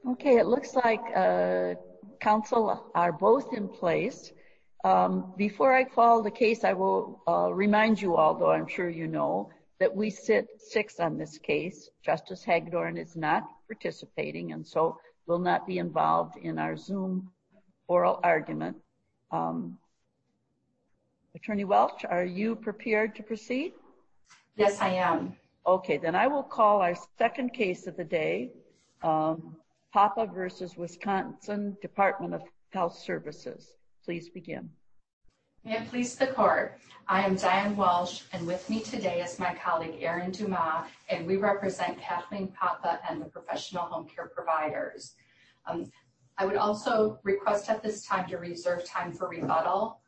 Okay, it looks like council are both in place. Before I call the case, I will remind you all, though I'm sure you know, that we sit 6 on this case. Justice Hagedorn is not participating and so will not be involved in our Zoom oral argument. Attorney Welch, are you prepared to proceed? Yes, I am. Okay, then I will call our second case of the day, Papa versus Wisconsin Department of Health Services. Please begin. May it please the court. I am Diane Welsh, and with me today is my colleague Erin Dumas, and we represent Kathleen Papa and the professional home care providers. I would also request at this time to reserve time for rebuttal.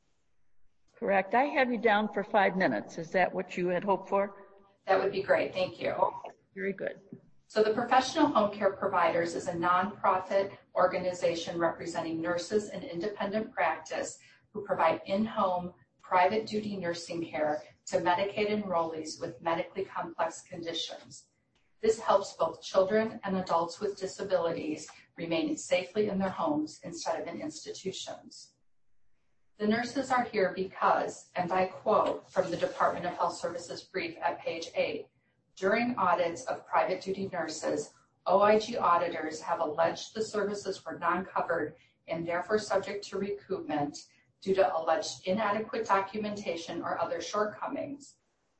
Correct. I have you down for 5 minutes. Is that what you had hoped for? That would be great. Thank you. Okay, very good. So the Professional Home Care Providers is a nonprofit organization representing nurses in independent practice who provide in-home private duty nursing care to Medicaid enrollees with medically complex conditions. This helps both children and adults with disabilities remain safely in their homes instead of in institutions. The nurses are here because, and I quote from the Department of Health Services brief at page 8, during audits of private duty nurses, OIG auditors have alleged the services were non-covered and therefore subject to recoupment due to alleged inadequate documentation or other shortcomings.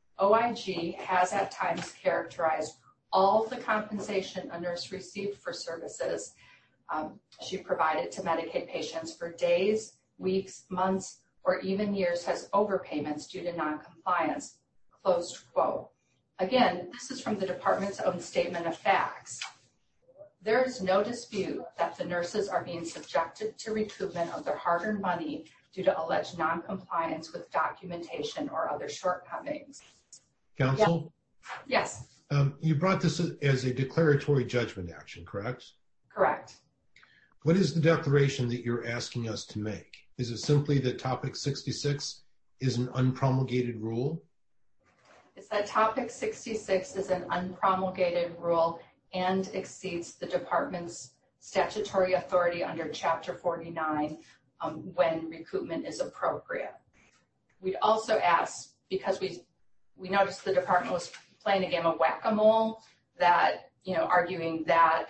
OIG has at times characterized all the compensation a nurse received for services she provided to Medicaid patients for days, weeks, months, or even years as overpayments due to non-compliance, closed quote. Again, this is from the department's own statement of facts. There is no dispute that the nurses are being subjected to recoupment of their hard-earned money due to alleged non-compliance with documentation or other shortcomings. Counsel? Yes. You brought this as a declaratory judgment action, correct? Correct. What is the declaration that you're asking us to make? Is it simply that Topic 66 is an unpromulgated rule? It's that Topic 66 is an unpromulgated rule and exceeds the department's statutory authority under Chapter 49 when recoupment is appropriate. We'd also ask, because we noticed the department was playing a game of whack-a-mole, that, arguing that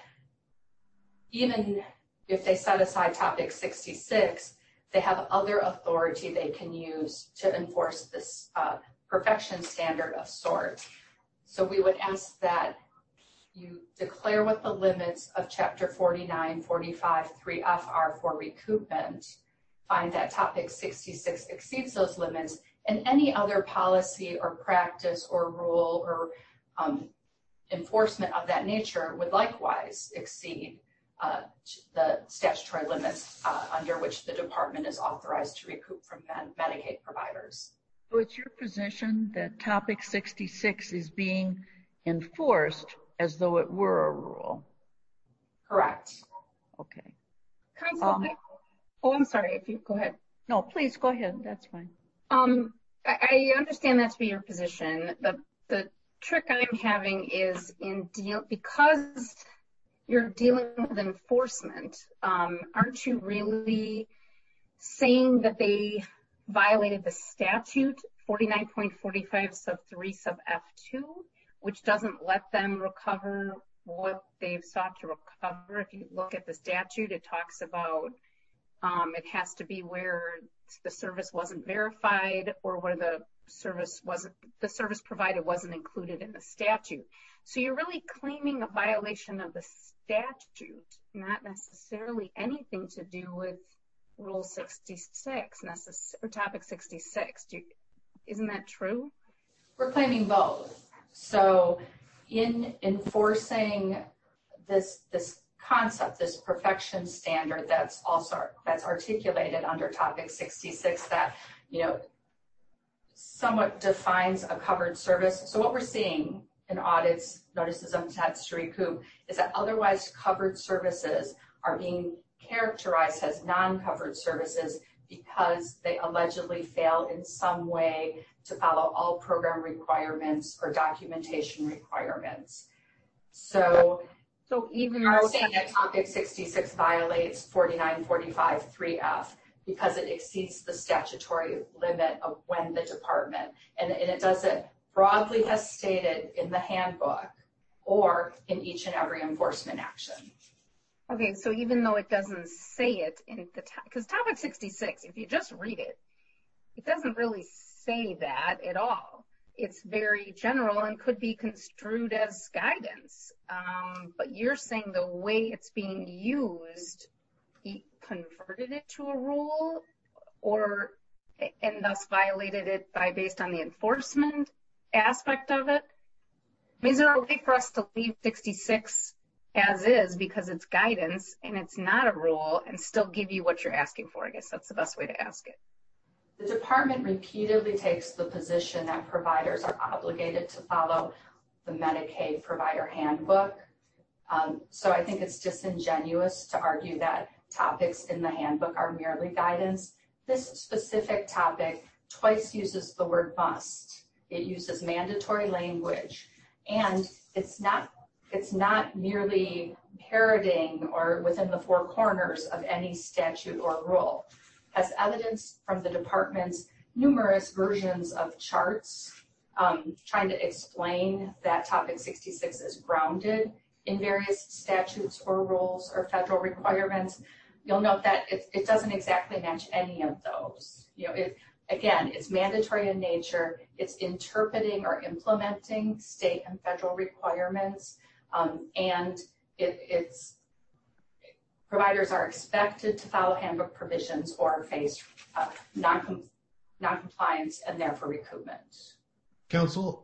even if they set aside Topic 66, they have other authority they can use to enforce this perfection standard of sorts. So we would ask that you declare what the limits of Chapter 49, 45, 3F are for recoupment, find that Topic 66 exceeds those limits, and any other policy or practice or rule or enforcement of that nature would likewise exceed the statutory limits under which the department is authorized to recoup from Medicaid providers. So it's your position that Topic 66 is being enforced as though it were a rule? Correct. Okay. Counsel, I'm sorry, if you go ahead. No, please go ahead. That's fine. I understand that to be your position. The trick I'm having is because you're dealing with enforcement, aren't you really saying that they violated the statute 49.45 sub 3 sub F2, which doesn't let them recover what they've sought to recover? If you look at the statute, it talks about it has to be where the service wasn't verified or where the service provided wasn't included in the statute. So you're really claiming a violation of the statute, not necessarily anything to do with Rule 66 or Topic 66. Isn't that true? We're claiming both. So in enforcing this concept, this perfection standard that's articulated under Topic 66 that, somewhat defines a covered service. So what we're seeing in audits, notices of attempts to recoup, is that otherwise covered services are being characterized as non-covered services because they allegedly fail in some way to follow all program requirements or documentation requirements. So So even Are though saying that topic 66 violates 4945-3F because it exceeds the statutory limit of when the department, and it does it broadly as stated in the handbook or in each and every enforcement action. Okay, so even though it doesn't say it in the, because topic 66, if you just read it, it doesn't really say that at all. It's very general and could be construed as guidance. But you're saying the way it's being used, he converted it to a rule and thus violated it based on the enforcement aspect of it? I mean, is there a way for us to leave 66 as is because it's guidance and it's not a rule and still give you what you're asking for? I guess that's the best way to ask it. The department repeatedly takes the position that providers are obligated to follow the Medicaid provider handbook. So I think it's disingenuous to argue that topics in the handbook are merely guidance. This specific topic twice uses the word must. It uses mandatory language, and it's not merely parroting or within the four corners of any statute or rule. As evidence from the department's numerous versions of charts trying to explain that topic 66 is grounded in various statutes or rules or federal requirements, you'll note that it doesn't exactly match any of those. Again, it's mandatory in nature. It's interpreting or implementing state and federal requirements, and it's providers are expected to follow handbook provisions or face non-compliance and therefore recoupment. Counsel,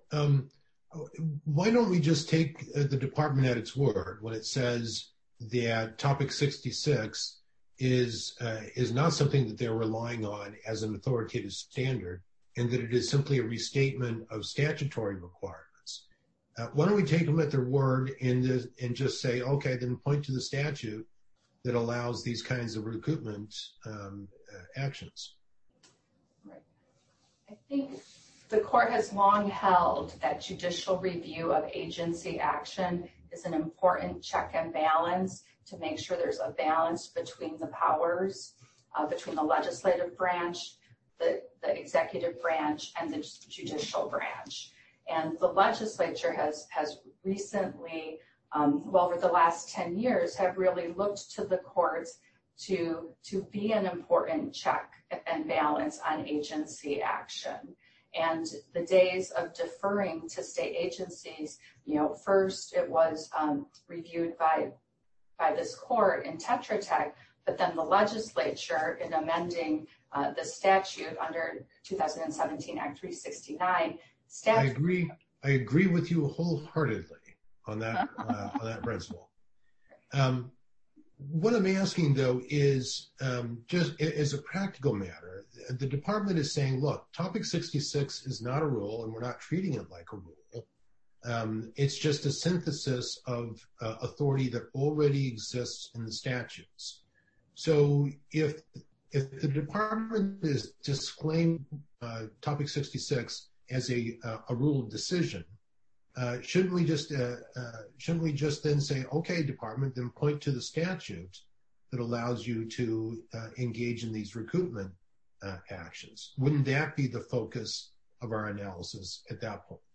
why don't we just take the department at its word when it says that topic 66 is not something that they're relying on as an authoritative standard, and that it is simply a restatement of statutory requirements? Why don't we take them at their word and just say, okay, then point to the statute that allows these kinds of recoupment actions? Right. I think the court has long held that judicial review of agency action is an important check and balance to make sure there's a balance between the powers, between the legislative branch, the executive branch, and the judicial branch. And the legislature has recently, over the last 10 years, have really looked to the courts to be an important check and balance on agency action. And the days of deferring to state agencies, first it was reviewed by this court in Tetra Tech, but then the legislature, in amending the statute under 2017 Act 369, I agree with you wholeheartedly on that principle. What I'm asking, though, is just as a practical matter, the department is saying, look, topic 66 is not a rule, and we're not treating it like a rule. It's just a synthesis of authority that already exists in the statutes. So if the department is disclaiming topic 66 as a rule of decision, shouldn't we just then say, okay, department, then point to the statute that allows you to engage in these recoupment actions? Wouldn't that be the focus of our analysis at that point?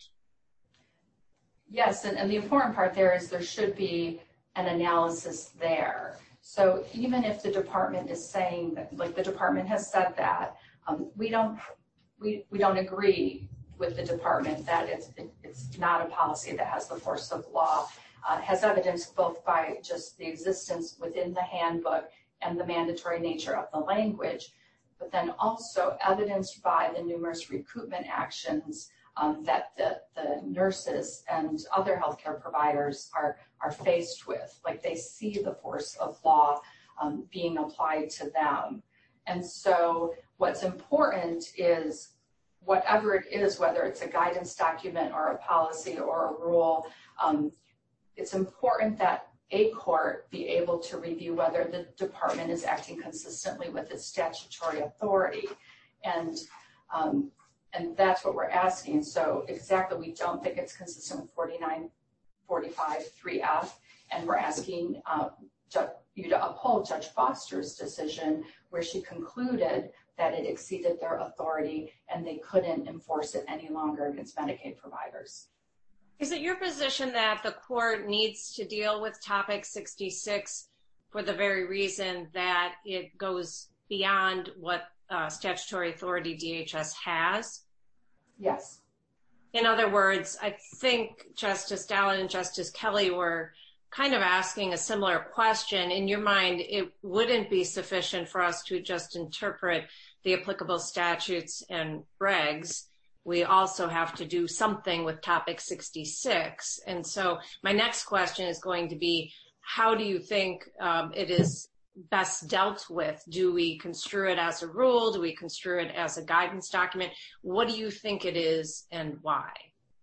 Yes, and the important part there is there should be an analysis there. So even if the department is saying that, like the department has said that, we don't agree with the department that it's not a policy that has the force of law. Has evidenced both by just the existence within the handbook and the mandatory nature of the language, but then also evidenced by the numerous recoupment actions that the nurses and other healthcare providers are faced with. Like, they see the force of law being applied to them. And so what's important is, whatever it is, whether it's a guidance document or a policy or a rule, it's important that a court be able to review whether the department is acting consistently with its statutory authority. And that's what we're asking. So exactly, we don't think it's consistent with 4945-3F. And we're asking you to uphold Judge Foster's decision where she concluded that it exceeded their authority and they couldn't enforce it any longer against Medicaid providers. Is it your position that the court needs to deal with Topic 66 for the very reason that it goes beyond what statutory authority DHS has? Yes. In other words, I think Justice Dallin and Justice Kelly were kind of asking a similar question. In your mind, it wouldn't be sufficient for us to just interpret the applicable statutes and regs. We also have to do something with Topic 66. And so my next question is going to be, how do you think it is best dealt with? Do we construe it as a rule? Do we construe it as a guidance document? What do you think it is and why?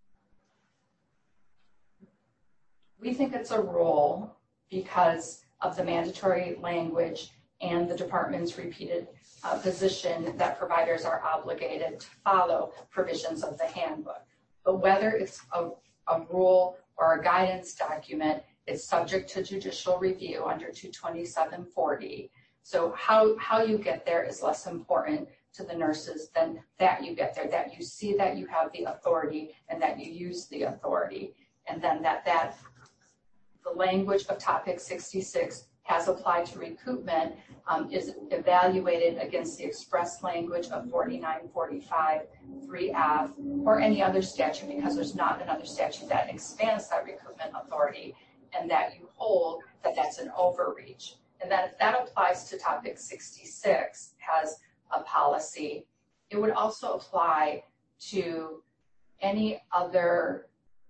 We think it's a rule because of the mandatory language and the department's repeated position that providers are obligated to follow provisions of the handbook. But whether it's a rule or a guidance document, it's subject to judicial review under 22740. So how you get there is less important to the nurses than that you get there, that you see that you have the authority and that you use the authority. And then that the language of Topic 66 has applied to recoupment is evaluated against the express language of 4945 3F or any other statute, because there's not another statute that expands that recoupment authority, and that you hold that that's an overreach. And that if that applies to Topic 66 has a policy, it would also apply to any other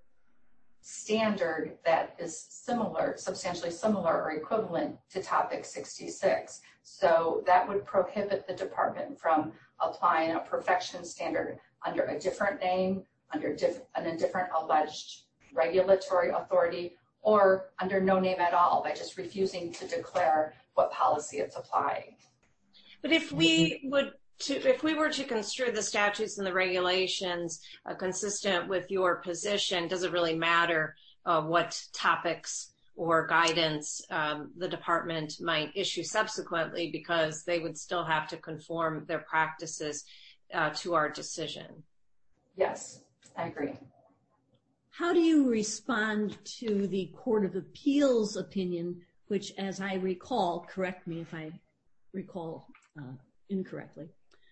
standard that is similar, substantially similar or equivalent to Topic 66. So that would prohibit the department from applying a perfection standard under a different name, under a different alleged regulatory authority, or under no name at all by just refusing to declare what policy it's applying. But if we were to construe the statutes and the regulations consistent with your position, does it really matter what topics or guidance the department might issue subsequently, because they would still have to conform their practices to our decision? Yes, I agree. How do you respond to the Court of Appeals opinion, which, as I recall, correct me if I recall incorrectly,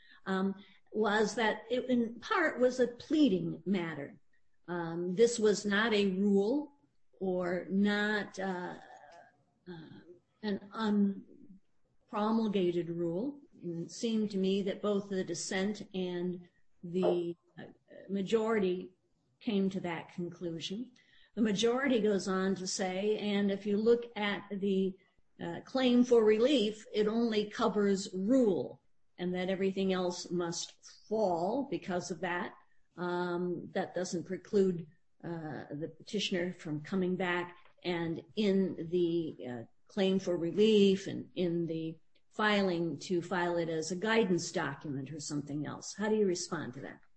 was that it in part was a pleading matter. This was not a rule or not an unpromulgated rule. It seemed to me that both the dissent and the majority came to that conclusion. The majority goes on to say, and if you look at the claim for relief, it only covers rule, and that everything else must fall because of that. That doesn't preclude the petitioner from coming back and in the claim for relief and in the filing to file it as a guidance document or something else. How do you respond to that?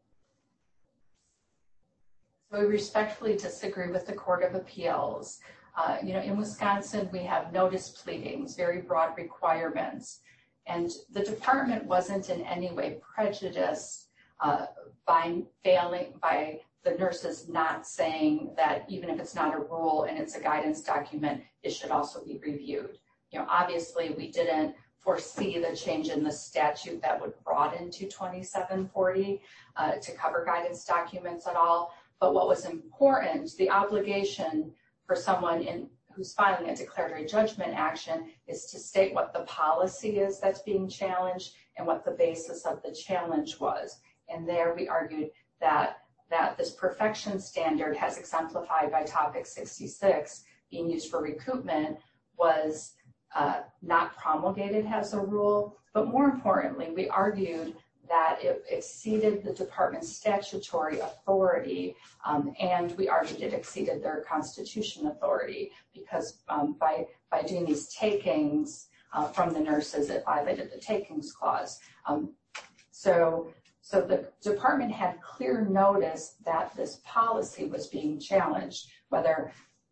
So we respectfully disagree with the Court of Appeals. In Wisconsin, we have notice pleadings, very broad requirements, and the department wasn't in any way prejudiced by the nurses not saying that even if it's not a rule and it's a guidance document, it should also be reviewed. Obviously, we didn't foresee the change in the statute that would broaden to 2740 to cover guidance documents at all. But what was important, the obligation for someone who's filing a declaratory judgment action is to state what the policy is that's being challenged and what the basis of the challenge was. And there we argued that this perfection standard, as exemplified by Topic 66, being used for recoupment, was not promulgated as a rule. But more importantly, we argued that it exceeded the department's statutory authority, and we argued it exceeded their constitutional authority because by doing these takings from the nurses, it violated the takings clause. So the department had clear notice that this policy was being challenged, whether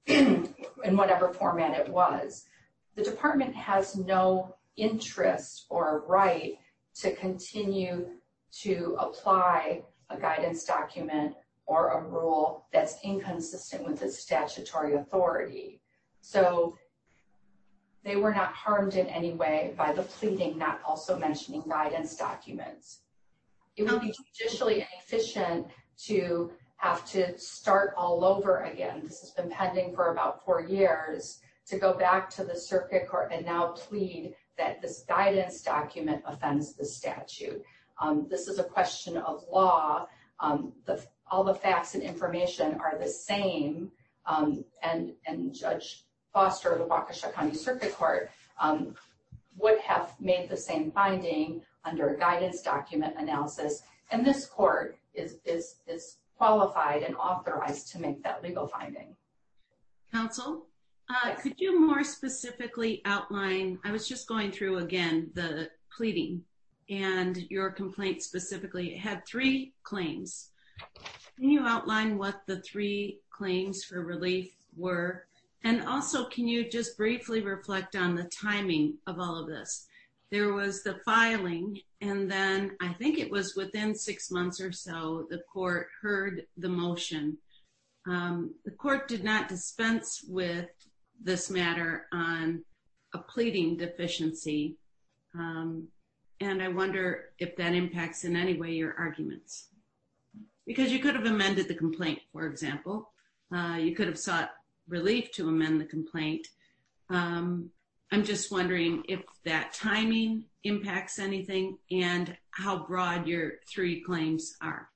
in whatever format it was. The department has no interest or right to continue to apply a guidance document or a rule that's inconsistent with its statutory authority. So they were not harmed in any way by the pleading not also mentioning guidance documents. It would be judicially inefficient to have to start all over again. This has been pending for about 4 years, to go back to the circuit court and now plead that this guidance document offends the statute. This is a question of law. All the facts and information are the same, and Judge Foster of the Waukesha County Circuit Court would have made the same finding under a guidance document analysis, and this court is qualified and authorized to make that legal finding. Counsel, could you more specifically outline, I was just going through again the pleading and your complaint specifically, it had 3 claims. Can you outline what the 3 claims for relief were? And also, can you just briefly reflect on the timing of all of this? There was the filing, and then I think it was within 6 months or so, the court heard the motion. The court did not dispense with this matter on a pleading deficiency, and I wonder if that impacts in any way your arguments. Because you could have amended the complaint, for example. You could have sought relief to amend the complaint. I'm just wondering if that timing impacts anything and how broad your 3 claims are.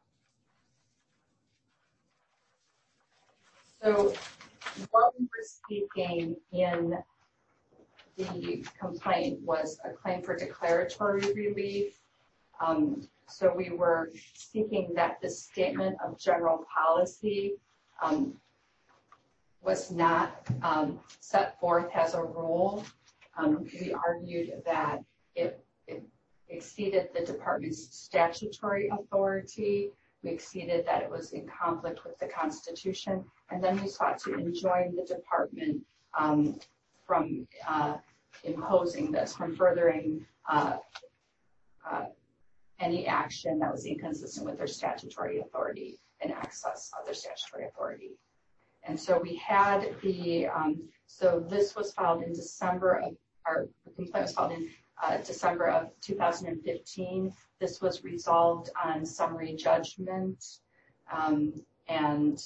So what we were seeking in the complaint was a claim for declaratory relief. So we were seeking that the statement of general policy was not set forth as a rule. We argued that it exceeded the department's statutory authority. We exceeded that it was in conflict with the Constitution. And then we sought to enjoin the department from imposing this, from furthering any action that was inconsistent with their statutory authority and access of their statutory authority. And so we had so this was filed in December of, our complaint was filed in December of 2015. This was resolved on summary judgment. And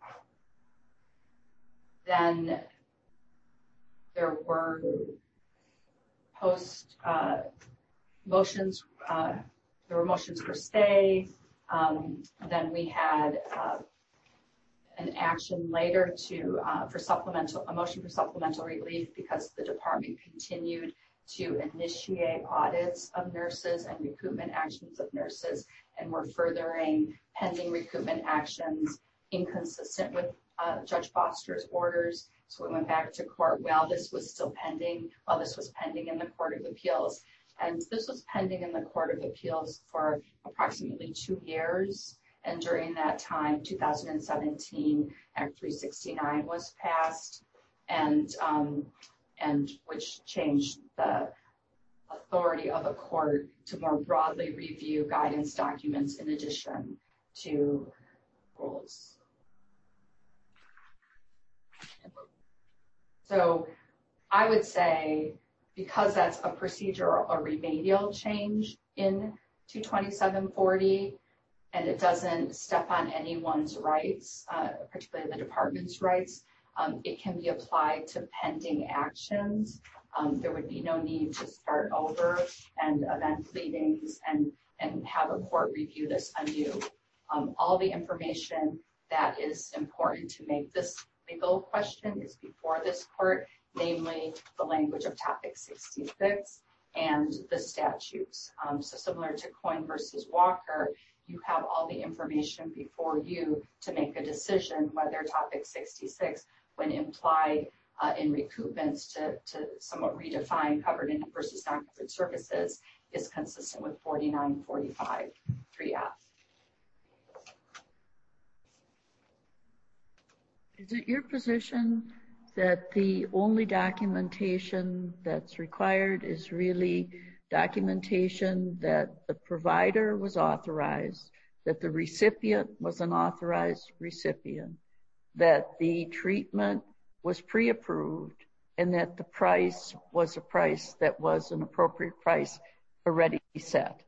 then there were motions, there were motions for stay. Then we had an action later for a motion for supplemental relief because the department continued to initiate audits of nurses and recoupment actions of nurses, and were furthering pending recoupment actions inconsistent with Judge Foster's orders. So we went back to court while this was still pending, in the Court of Appeals. And this was pending in the Court of Appeals for approximately 2 years. And during that time, 2017, Act 369 was passed, and which changed the authority of a court to more broadly review guidance documents in addition to rules. So I would say, because that's a procedural or remedial change in 22740, and it doesn't step on anyone's rights, particularly the department's rights, it can be applied to pending actions. There would be no need to start over and amend pleadings and have a court review this anew. All the information that is important to make this legal question is before this court, namely the language of Topic 66 and the statutes. So similar to Coyne versus Walker, you have all the information before you to make a decision whether Topic 66, when implied in recoupments to somewhat redefine covered and versus non-covered services, is consistent with 4945 3F. Is it your position that the only documentation that's required is really documentation that the provider was authorized, that the recipient was an authorized recipient, that the treatment was pre-approved, and that the price was a price that was an appropriate price already set?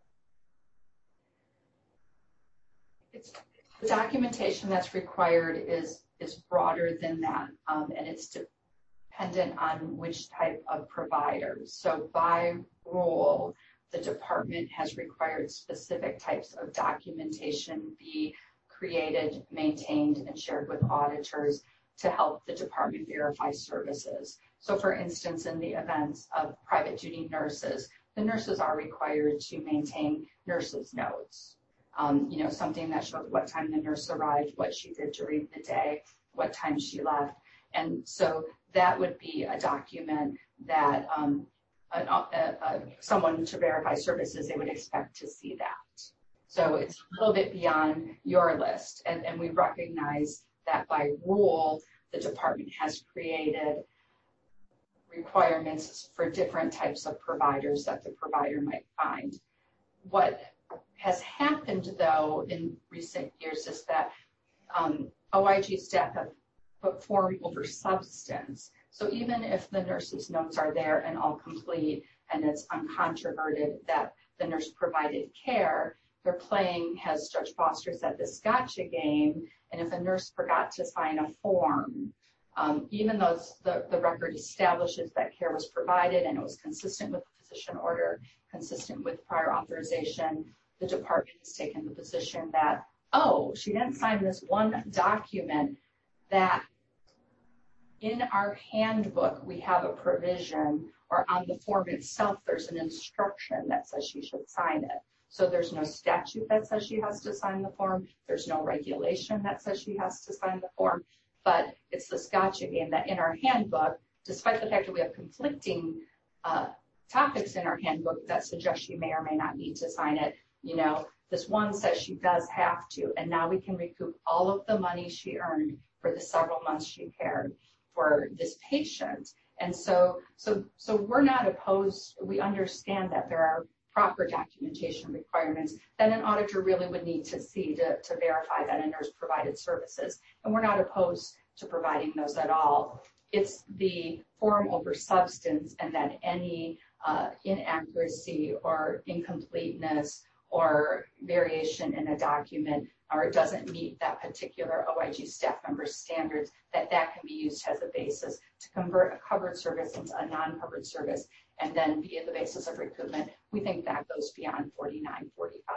The documentation that's required is broader than that, and it's dependent on which type of provider. So by rule, the department has required specific types of documentation be created, maintained, and shared with auditors to help the department verify services. So for instance, in the events of private duty nurses, the nurses are required to maintain nurses' notes. Something that shows what time the nurse arrived, what she did during the day, what time she left. And so that would be a document that someone to verify services, they would expect to see that. So it's a little bit beyond your list. And we recognize that by rule, the department has created requirements for different types of providers that the provider might find. What has happened, though, in recent years is that OIG staff have put form over substance. So even if the nurse's notes are there and all complete and it's uncontroverted that the nurse provided care, they're playing, as Judge Foster said, this gotcha game. And if a nurse forgot to sign a form, even though the record establishes that care was provided and it was consistent with the physician order, consistent with prior authorization, the department has taken the position that, oh, she didn't sign this one document, that in our handbook we have a provision, or on the form itself there's an instruction that says she should sign it. So there's no statute that says she has to sign the form. There's no regulation that says she has to sign the form. But it's this gotcha game that in our handbook, despite the fact that we have conflicting topics in our handbook that suggest she may or may not need to sign it, this one says she does have to, and now we can recoup all of the money she earned for the several months she cared for this patient. And so we're not opposed. We understand that there are proper documentation requirements that an auditor really would need to see to verify that a nurse provided services. And we're not opposed to providing those at all. It's the form over substance, and that any inaccuracy or incompleteness or variation in a document, or it doesn't meet that particular OIG staff member's standards, that can be used as a basis to convert a covered service into a non-covered service and then be the basis of recoupment. We think that goes beyond 4945.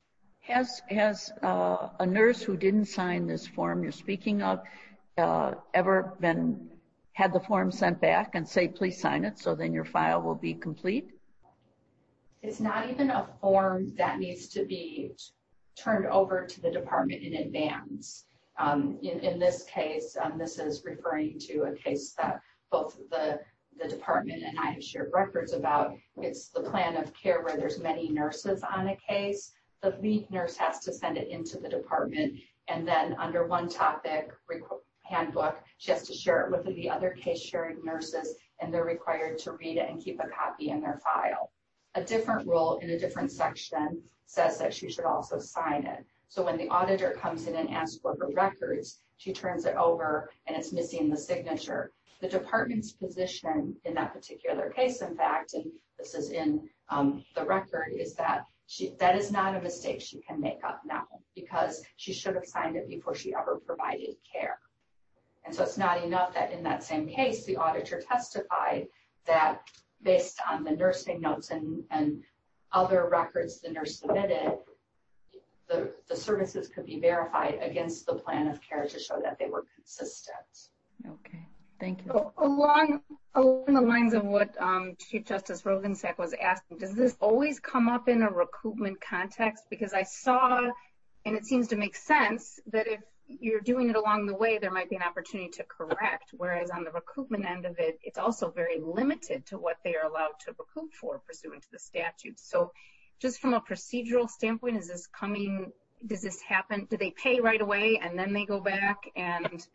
Has a nurse who didn't sign this form you're speaking of ever had the form sent back and say, please sign it, so then your file will be complete? It's not even a form that needs to be turned over to the department in advance. In this case, this is referring to a case that both the department and I have shared records about. It's the plan of care where there's many nurses on a case. The lead nurse has to send it into the department, and then under one topic handbook, she has to share it with the other case sharing nurses, and they're required to read it and keep a copy in their file. A different rule in a different section says that she should also sign it. So when the auditor comes in and asks for her records, she turns it over and it's missing the signature. The department's position in that particular case, in fact, and this is in the record, is that that is not a mistake she can make up now, because she should have signed it before she ever provided care. And so it's not enough that in that same case, the auditor testified that based on the nursing notes and other records the nurse submitted, the services could be verified against the plan of care to show that they were consistent. Okay, thank you. So along the lines of what Chief Justice Roggensack was asking, does this always come up in a recoupment context? Because I saw, and it seems to make sense, that if you're doing it along the way, there might be an opportunity to correct, whereas on the recoupment end of it, it's also very limited to what they are allowed to recoup for pursuant to the statute. So just from a procedural standpoint, does this happen? Do they pay right away and then they go back and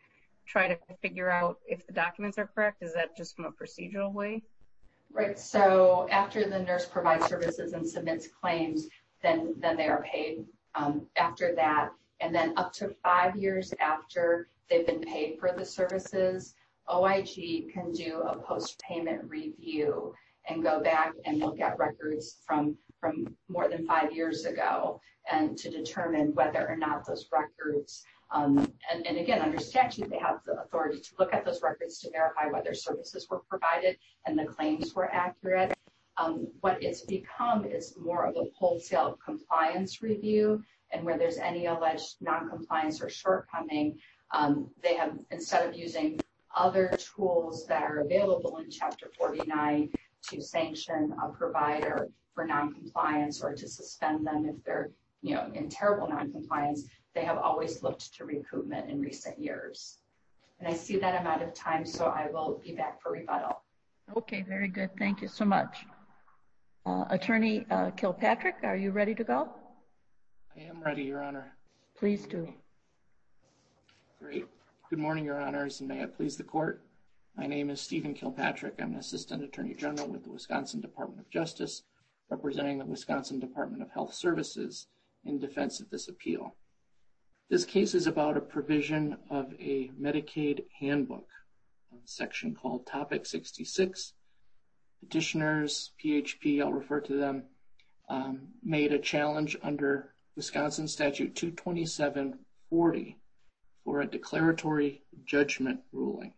try to figure out if the documents are correct? Is that just from a procedural way? Right. So after the nurse provides services and submits claims, then they are paid after that. And then up to 5 years after they've been paid for the services, OIG can do a post-payment review and go back and look at records from more than 5 years ago and to determine whether or not those records, and again, under statute, they have the authority to look at those records to verify whether services were provided and the claims were accurate. What it's become is more of a wholesale compliance review, and where there's any alleged noncompliance or shortcoming, they have, instead of using other tools that are available in Chapter 49 to sanction a provider for noncompliance or to suspend them if they're, in terrible noncompliance, they have always looked to recoupment in recent years. And I see that I'm out of time, so I will be back for rebuttal. Okay, very good. Thank you so much. Attorney Kilpatrick, are you ready to go? I am ready, Your Honor. Please do. Great. Good morning, Your Honors, and may it please the Court. My name is Stephen Kilpatrick. I'm an Assistant Attorney General with the Wisconsin Department of Justice, representing the Wisconsin Department of Health Services in defense of this appeal. This case is about a provision of a Medicaid handbook, a section called Topic 66. Petitioners, PHP, I'll refer to them, made a challenge under Wisconsin Statute 22740 for a declaratory judgment ruling.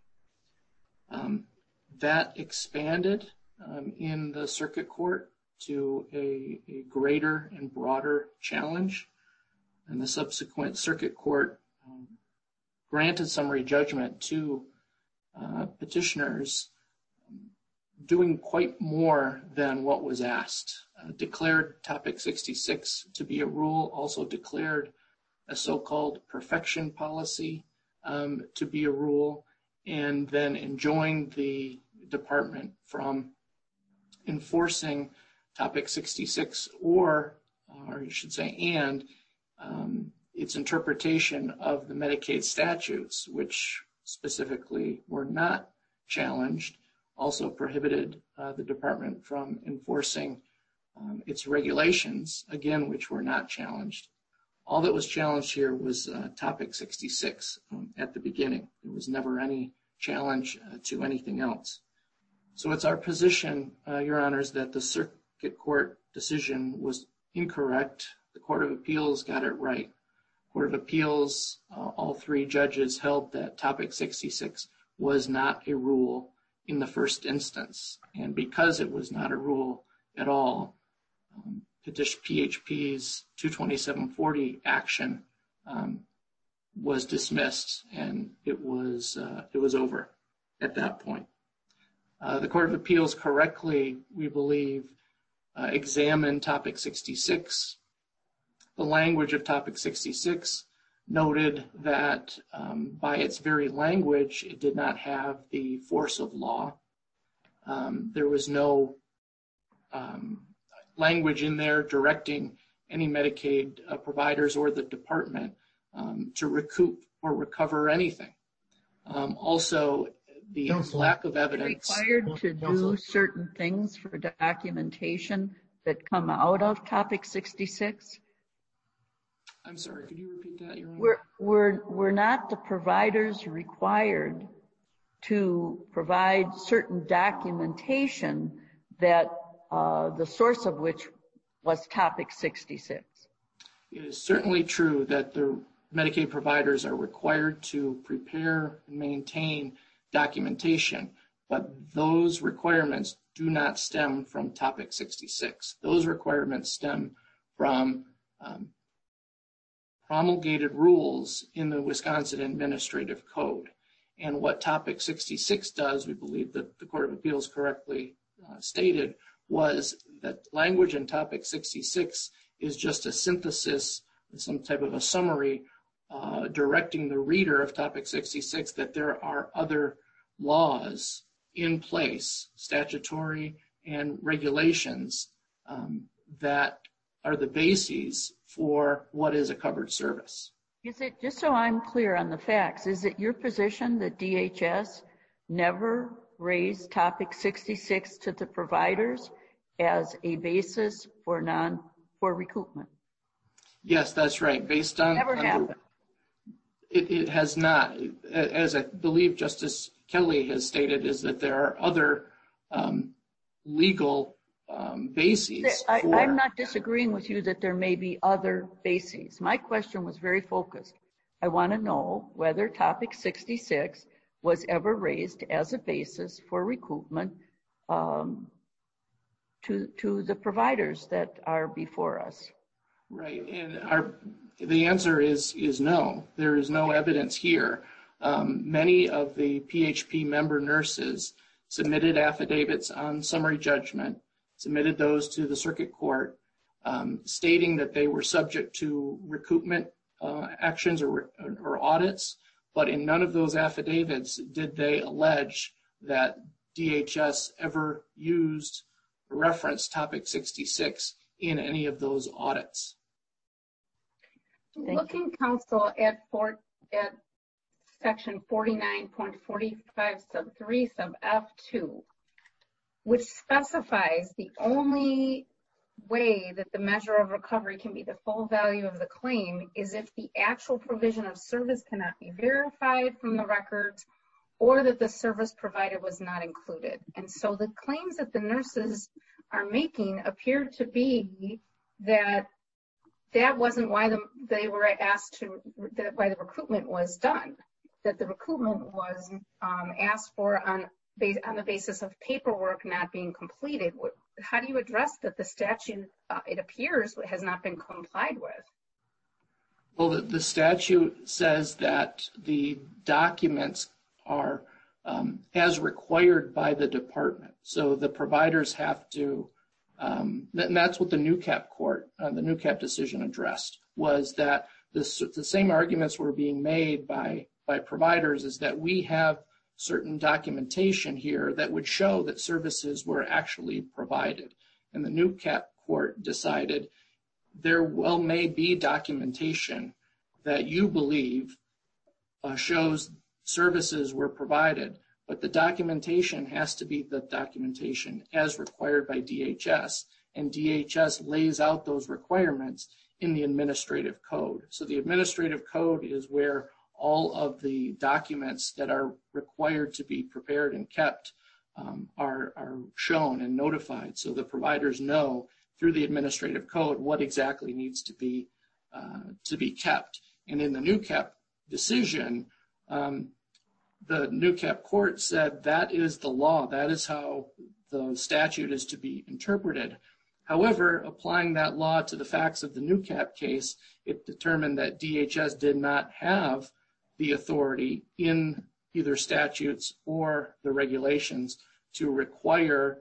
That expanded in the circuit court to a greater and broader challenge, and the subsequent circuit court granted summary judgment to petitioners, doing quite more than what was asked. Declared Topic 66 to be a rule, also declared a so-called perfection policy to be a rule, and then enjoined the department from enforcing Topic 66 or you should say, and its interpretation of the Medicaid statutes, which specifically were not challenged, also prohibited the department from enforcing its regulations, again, which were not challenged. All that was challenged here was Topic 66 at the beginning. There was never any challenge to anything else. So it's our position, Your Honors, that the circuit court decision was incorrect. The Court of Appeals got it right. Court of Appeals, all three judges held that Topic 66 was not a rule in the first instance. And because it was not a rule at all, PHP's 22740 action was dismissed, and it was over at that point. The Court of Appeals correctly, we believe, examined Topic 66. The language of Topic 66 noted that by its very language, it did not have the force of law. There was no language in there directing any Medicaid providers or the department to recoup or recover anything. Also, the lack of evidence. Required to do certain things for documentation that come out of Topic 66? I'm sorry, could you repeat that, Your Honor? Were not the providers required to provide certain documentation that the source of which was Topic 66? It is certainly true that the Medicaid providers are required to prepare and maintain documentation, but those requirements do not stem from Topic 66. Those requirements stem from promulgated rules in the Wisconsin Administrative Code. And what Topic 66 does, we believe that the Court of Appeals correctly stated, was that language in Topic 66 is just a synthesis, some type of a summary, directing the reader of Topic 66 that there are other laws in place, statutory and regulations, that are the bases for what is a covered service. Is it, just so I'm clear on the facts, is it your position that DHS never raised topic 66 to the providers as a basis for recoupment? Yes, that's right. Based on Never happened. It has not. As I believe Justice Kelly has stated, is that there are other legal bases. I'm not disagreeing with you that there may be other bases. My question was very focused. I want to know whether topic 66 was ever raised as a basis for recoupment to the providers that are before us. Right, and the answer is no. There is no evidence here. Many of the PHP member nurses submitted affidavits on summary judgment, submitted those to the circuit court, stating that they were subject to recoupment actions or audits, but in none of those affidavits did they allege that DHS ever used or referenced topic 66 in any of those audits. Looking, counsel, at section 49.45 sub 3 sub F2, which specifies the only way that the measure of recovery can be the full value of the claim is if the actual provision of service cannot be verified from the records or that the service provided was not included. And so the claims that the nurses are making appear to be that wasn't why they were asked to, why the recoupment was done, that the recoupment was asked for on the basis of paperwork not being completed. How do you address that the statute, it appears, has not been complied with? Well, the statute says that the documents are as required by the department. So the providers have to, and that's what the NUCAP court, the NUCAP decision addressed, was that the same arguments were being made by providers is that we have certain documentation here that would show that services were actually provided. And the NUCAP court decided there well may be documentation that you believe shows services were provided, but the documentation has to be the documentation as required by DHS, and DHS lays out those requirements in the administrative code. So the administrative code is where all of the documents that are required to be prepared and kept are shown and notified, so the providers know through the administrative code what exactly needs to be kept. And in the NUCAP decision, the NUCAP court said that is the law, that is how the statute is to be interpreted. However, applying that law to the facts of the NUCAP case, it determined that DHS did not have the authority in either statutes or the regulations to require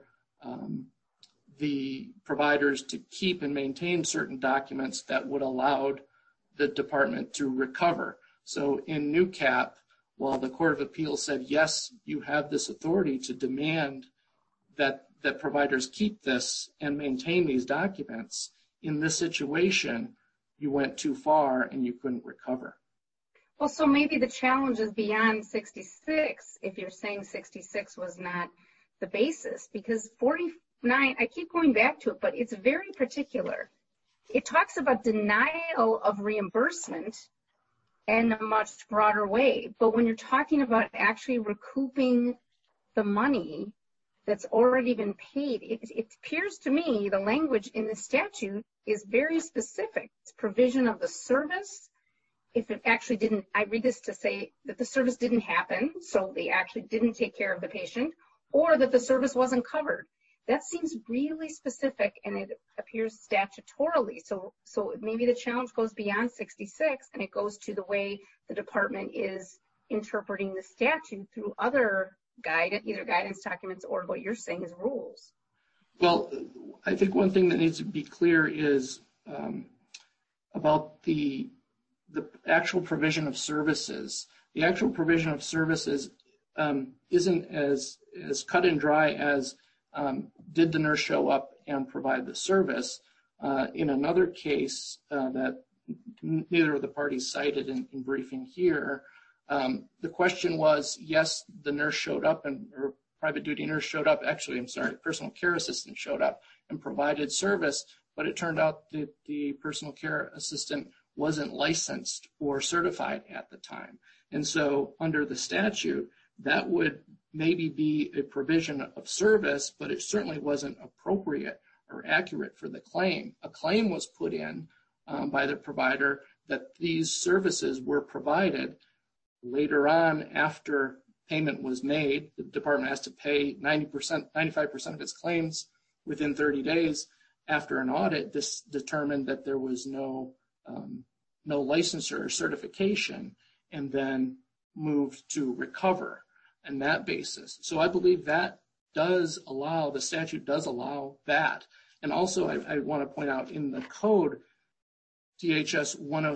the providers to keep and maintain certain documents that would allow the department to recover. So in NUCAP, while the Court of Appeals said, yes, you have this authority to demand that providers keep this and maintain these documents, in this situation, you went too far and you couldn't recover. Well, so maybe the challenge is beyond 66, if you're saying 66 was not the basis, because 49, I keep going back to it, but it's very particular. It talks about denial of reimbursement in a much broader way, but when you're talking about actually recouping the money that's already been paid, it appears to me the language in the statute is very specific. It's provision of the service. If it actually didn't, I read this to say that the service didn't happen, so they actually didn't take care of the patient, or that the service wasn't covered. That seems really specific, and it appears statutorily. So maybe the challenge goes beyond 66, and it goes to the way the department is interpreting the statute through other either guidance documents or what you're saying is rules. Well, I think one thing that needs to be clear is about the actual provision of services. The actual provision of services isn't as cut and dry as did the nurse show up and provide the service. In another case that neither of the parties cited in briefing here. The question was, yes, the nurse showed up or private duty nurse showed up. Actually, I'm sorry, personal care assistant showed up and provided service, but it turned out that the personal care assistant wasn't licensed or certified at the time. And so under the statute, that would maybe be a provision of service, but it certainly wasn't appropriate or accurate for the claim. A claim was put in by the provider that these services were provided. Later on, after payment was made, the department has to pay 95% of its claims within 30 days. After an audit, this determined that there was no licensure or certification, and then moved to recover on that basis. So I believe that the statute does allow that. And also I want to point out in the code, DHS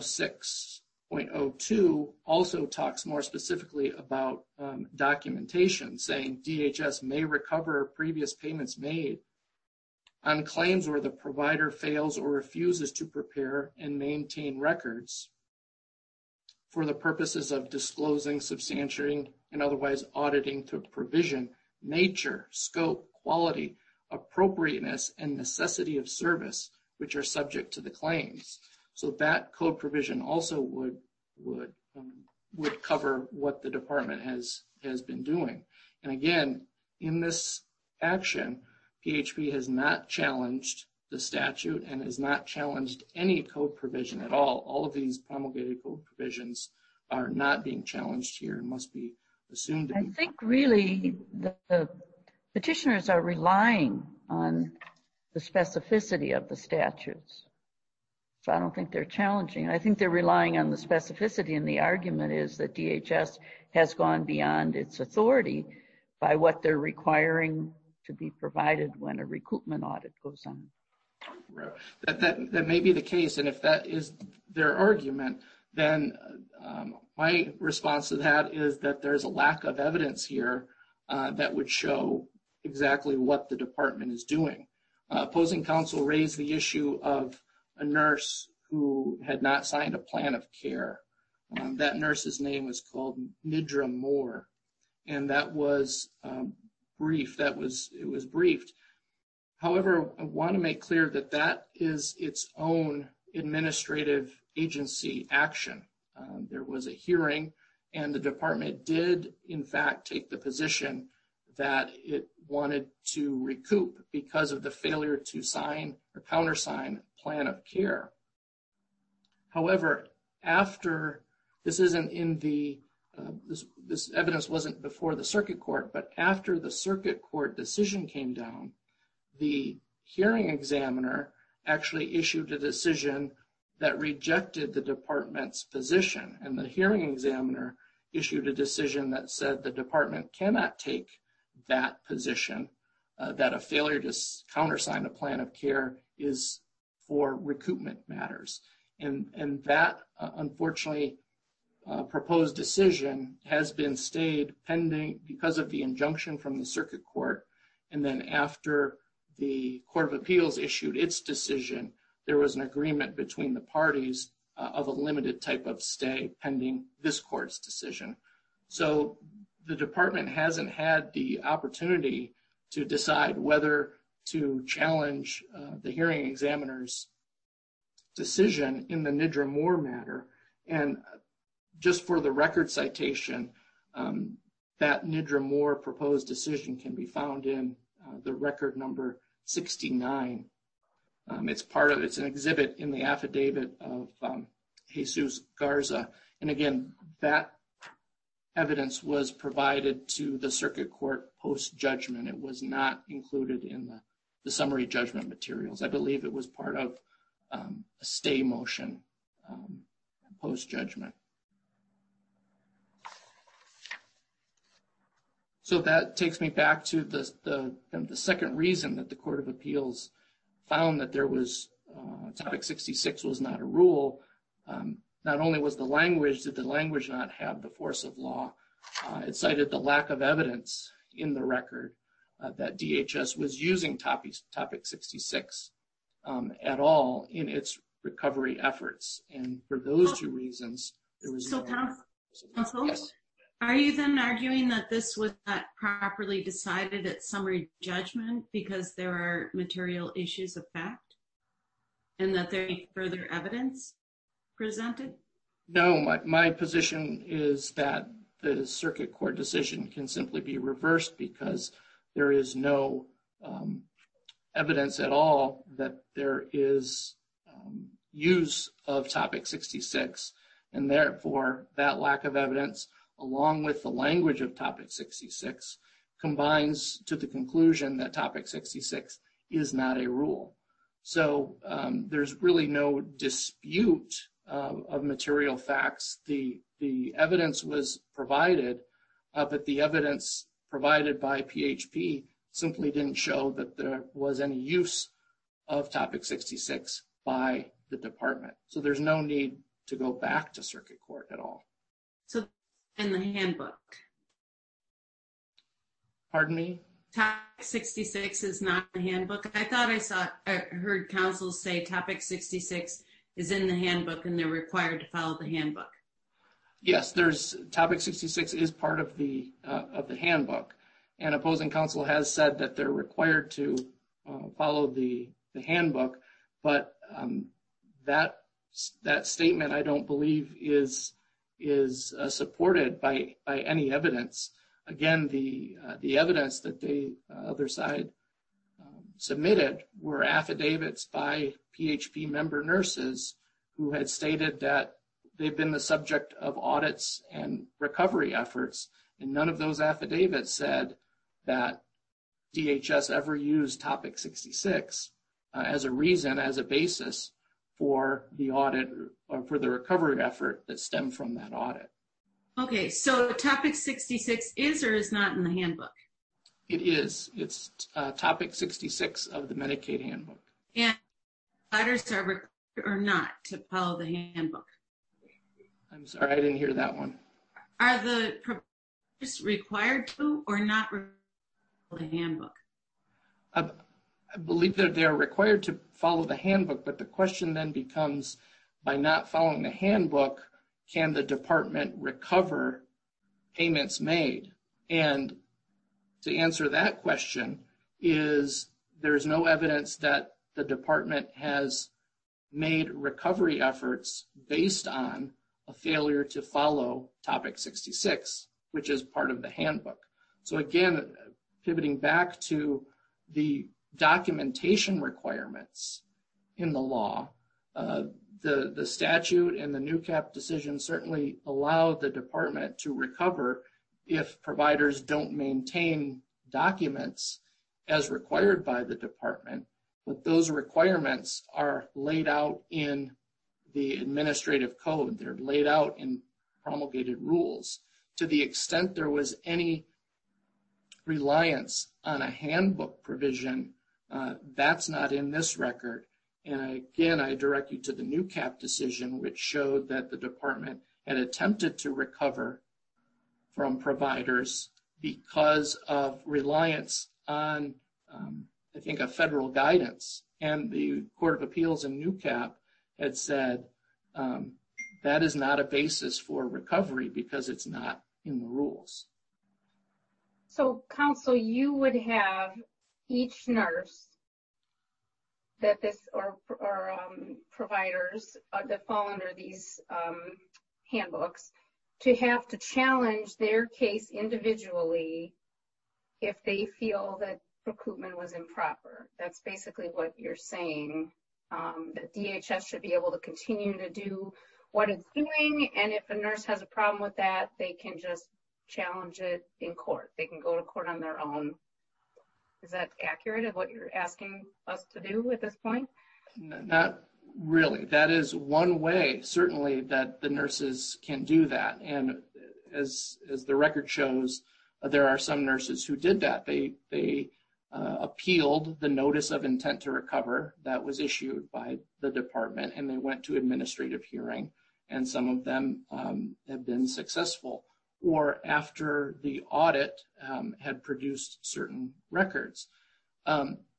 106.02 also talks more specifically about documentation, saying DHS may recover previous payments made on claims where the provider fails or refuses to prepare and maintain records for the purposes of disclosing, substantiating, and otherwise auditing to provision, nature, scope, quality, appropriateness, and necessity of service, which are subject to the claims. So that code provision also would cover what the department has been doing. And again, in this action, PHP has not challenged the statute and has not challenged any code provision at all. All of these promulgated code provisions are not being challenged here and must be assumed to be. I think really the petitioners are relying on the specificity of the statutes. So I don't think they're challenging. I think they're relying on the specificity, and the argument is that DHS has gone beyond its authority by what they're requiring to be provided when a recoupment audit goes on. Right. That may be the case, and if that is their argument, then my response to that is that there's a lack of evidence here that would show exactly what the department is doing. Opposing counsel raised the issue of a nurse who had not signed a plan of care. That nurse's name was called Nidra Moore, and that was brief. It was briefed. However, I want to make clear that that is its own administrative agency action. There was a hearing, and the department did, in fact, take the position that it wanted to recoup because of the failure to sign or countersign a plan of care. However, after this isn't in the this evidence wasn't before the circuit court, but after the circuit court decision came down, the hearing examiner actually issued a decision that rejected the department's position, and the hearing examiner issued a decision that said the department cannot take that position, that a failure to countersign a plan of care is for recoupment matters. And that, unfortunately, proposed decision has been stayed pending because of the injunction from the circuit court. And then after the Court of Appeals issued its decision, there was an agreement between the parties of a limited type of stay pending this court's decision. So the department hasn't had the opportunity to decide whether to challenge the hearing examiner's decision in the Nidra Moore matter. And just for the record citation, that Nidra Moore proposed decision can be found in the record number 69. It's an exhibit in the affidavit of Jesus Garza. And again, that evidence was provided to the circuit court post-judgment. It was not included in the summary judgment materials. I believe it was part of a stay motion post-judgment. So that takes me back to the second reason that the Court of Appeals found that there was Topic 66 was not a rule. Not only was the language, did the language not have the force of law, it cited the lack of evidence in the record that DHS was using Topic 66 at all in its recovery efforts. And for those two reasons, there was so no... Counsel, yes. Are you then arguing that this was not properly decided at summary judgment because there are material issues of fact and that there is further evidence presented? No, my position is that the circuit court decision can simply be reversed because there is no evidence at all that there is use of Topic 66, and therefore that lack of evidence, along with the language of Topic 66, combines to the conclusion that Topic 66 is not a rule. So there's really no dispute of material facts. The evidence was provided, but the evidence provided by PHP simply didn't show that there was any use of Topic 66 by the department. So there's no need to go back to circuit court at all. So in the handbook? Pardon me? Topic 66 is not in the handbook. I thought I heard counsel say Topic 66 is in the handbook and they're required to follow the handbook. Yes, Topic 66 is part of the handbook, and opposing counsel has said that they're required to follow the handbook, but that statement I don't believe is supported by any evidence. Again, the evidence that the other side submitted were affidavits by PHP member nurses who had stated that they've been the subject of audits and recovery efforts, and none of those affidavits said that DHS ever used Topic 66 as a reason, as a basis for the audit or for the recovery effort that stemmed from that audit. Okay, so Topic 66 is or is not in the handbook? It is. It's Topic 66 of the Medicaid handbook. And providers are required or not to follow the handbook? I'm sorry, I didn't hear that one. Are the providers required to or not follow the handbook? I believe that they are required to follow the handbook, but the question then becomes, by not following the handbook, can the department recover payments made? And to answer that question is there's no evidence that the department has made recovery efforts based on a failure to follow Topic 66, which is part of the handbook. So again, pivoting back to the documentation requirements in the law, the statute and the NUCAP decision certainly allow the department to recover if providers don't maintain documents as required by the department, but those requirements are laid out in the administrative code. They're laid out in promulgated rules. To the extent there was any reliance on a handbook provision, that's not in this record. And again, I direct you to the NUCAP decision, which showed that the department had attempted to recover from providers because of reliance on, I think, a federal guidance. And the Court of Appeals in NUCAP had said that is not a basis for recovery because it's not in the rules. So, counsel, you would have each nurse that or providers that fall under these handbooks to have to challenge their case individually if they feel that recoupment was improper. That's basically what you're saying, that DHS should be able to continue to do what it's doing, and if a nurse has a problem with that, they can just challenge it in court. They can go to court on their own. Is that accurate of what you're asking us to do at this point? Not really. That is one way, certainly, that the nurses can do that. And as the record shows, there are some nurses who did that. They appealed the notice of intent to recover that was issued by the department, and they went to administrative hearing, and some of them have been successful. Or after the audit had produced certain records.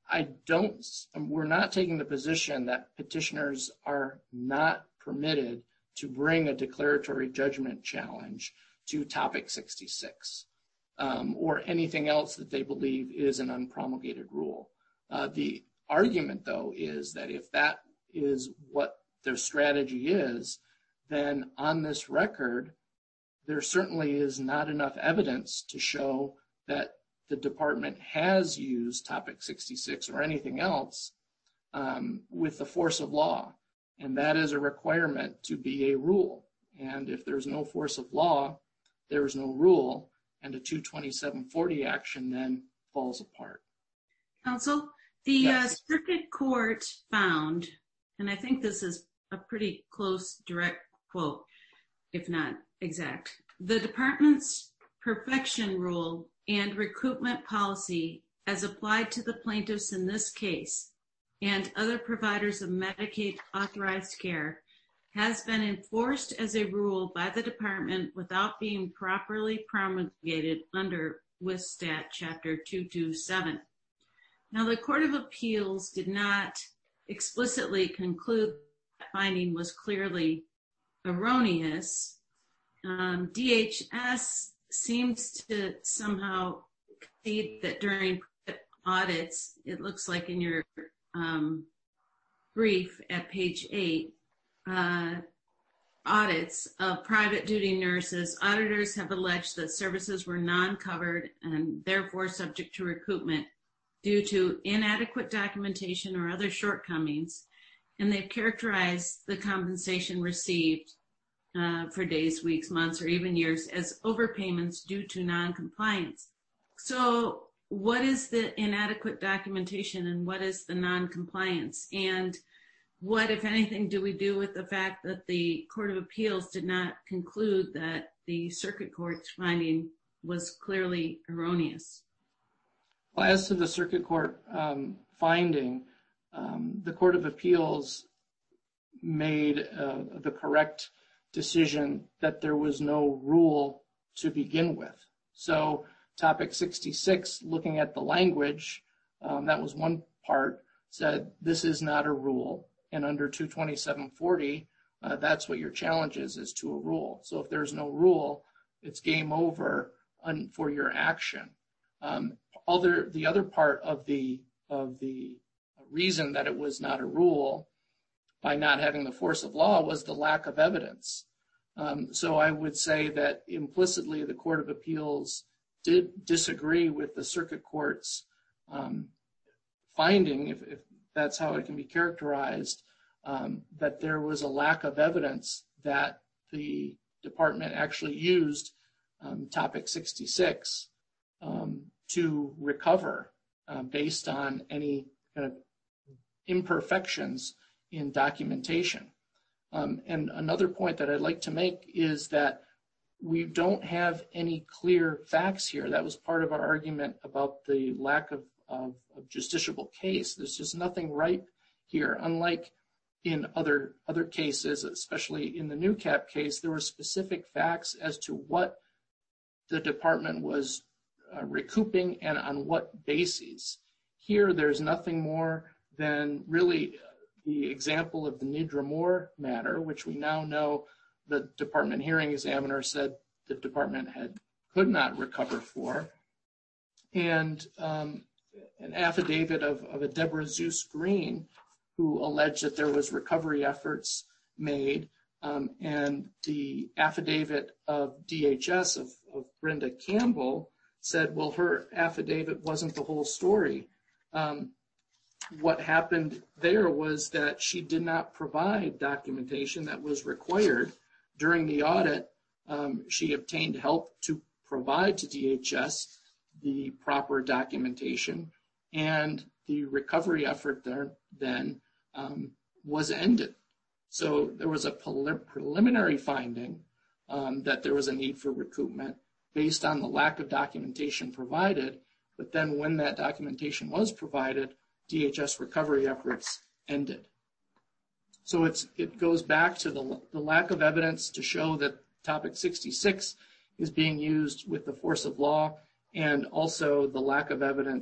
we're not taking the position that petitioners are not permitted to bring a declaratory judgment challenge to Topic 66 or anything else that they believe is an unpromulgated rule. The argument, though, is that if that is what their strategy is, then on this record, there certainly is not enough evidence to show that the department has used Topic 66 or anything else with the force of law. And that is a requirement to be a rule. And if there's no force of law, there is no rule, and a 22740 action then falls apart. Counsel, the circuit court found, and I think this is a pretty close direct quote, if not exact, the department's perfection rule and recoupment policy as applied to the plaintiffs in this case and other providers of Medicaid authorized care has been enforced as a rule by the department without being properly promulgated under WSStat Chapter 227. Now, the Court of Appeals did not explicitly conclude that finding was clearly erroneous. DHS seems to somehow concede that during audits, it looks like in your brief at page 8, audits of private duty nurses, auditors have alleged that services were non-covered and therefore subject to recoupment due to inadequate documentation or other shortcomings, and they've characterized the compensation received for days, weeks, months, or even years as overpayments due to non-compliance. So what is the inadequate documentation and what is the non-compliance? And what, if anything, do we do with the fact that the Court of Appeals did not conclude that the circuit court's finding was clearly erroneous? Well, as to the circuit court finding, the Court of Appeals made the correct decision that there was no rule to begin with. So Topic 66, looking at the language, that was one part, said this is not a rule. And under 22740, that's what your challenge is to a rule. So if there's no rule, it's game over for your action. The other part of the reason that it was not a rule by not having the force of law was the lack of evidence. So I would say that implicitly the Court of Appeals did disagree with the circuit court's finding, if that's how it can be characterized, that there was a lack of evidence that the department actually used Topic 66 to recover based on any kind of imperfections in documentation. And another point that I'd like to make is that we don't have any clear facts here. That was part of our argument about the lack of justiciable case. There's just nothing right here. Unlike in other cases, especially in the NewCap case, there were specific facts as to what the department was recouping and on what bases. Here, there's nothing more than really the example of the Nidra Moore matter, which we now know the department hearing examiner said the department could not recover for, and an affidavit of a Deborah Zeus Green, who alleged that there was recovery efforts made, and the affidavit of DHS of Brenda Campbell said, well, her affidavit wasn't the whole story. What happened there was that she did not provide documentation that was required. During the audit, she obtained help to provide to DHS the proper documentation, and the recovery effort there then was ended. So there was a preliminary finding that there was a need for recoupment based on the lack of documentation provided, but then when that documentation was provided, DHS recovery efforts ended. So it goes back to the lack of evidence to show that Topic 66 is being used with the force of law, and also the lack of evidence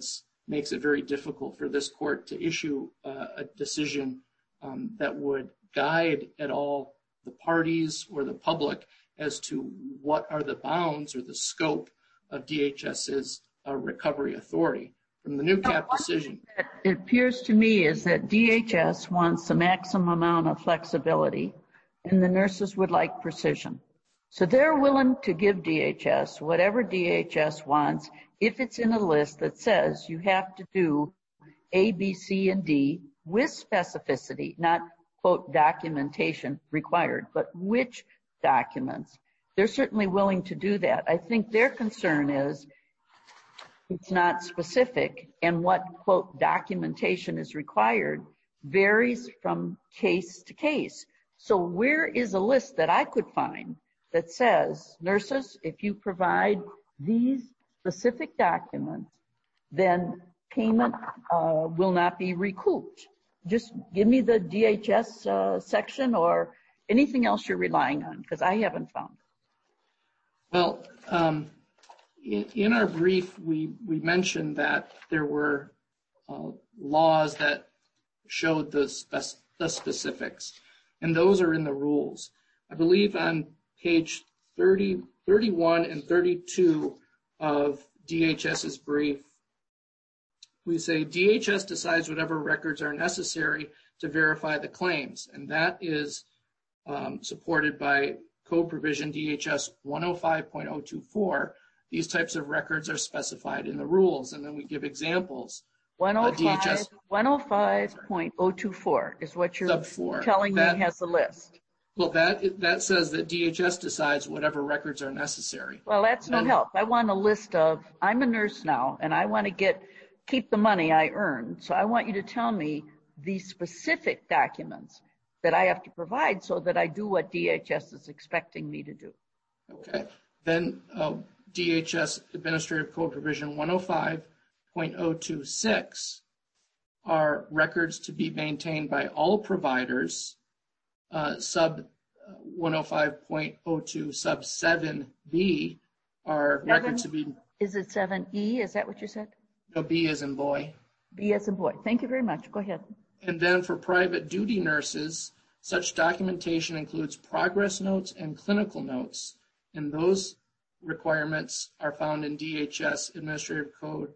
makes it very difficult for this court to issue a decision that would guide at all the parties or the public as to what are the bounds or the scope of DHS's recovery authority. From the new CAP decision. It appears to me is that DHS wants the maximum amount of flexibility and the nurses would like precision. So they're willing to give DHS whatever DHS wants if it's in a list that says you have to do A, B, C, and D with specificity, not, quote, documentation required, but which documents. They're certainly willing to do that. I think their concern is it's not specific, and what, quote, documentation is required varies from case to case. So where is a list that I could find that says, nurses, if you provide these specific documents, then payment will not be recouped? Just give me the DHS section or anything else you're relying on, because I haven't found it. Well, in our brief, we mentioned that there were laws that showed the specifics, and those are in the rules. I believe on page 31 and 32 of DHS's brief, we say DHS decides whatever records are necessary to verify the claims, and that is supported by Code Provision DHS 105.024. These types of records are specified in the rules, and then we give examples. 105.024 is what you're telling me has the list. Well, that says that DHS decides whatever records are necessary. Well, that's no help. I want a list of, I'm a nurse now, and I want to keep the money I earn. So I want you to tell me the specific documents that I have to provide so that I do what DHS is expecting me to do. Okay. Then DHS Administrative Code Provision 105.026 are records to be maintained by all providers. Sub 105.02 sub 7B are records to be. Is it 7E? Is that what you said? No, B as in boy. B as in boy. Thank you very much. Go ahead. And then for private duty nurses, such documentation includes progress notes and clinical notes, and those requirements are found in DHS Administrative Code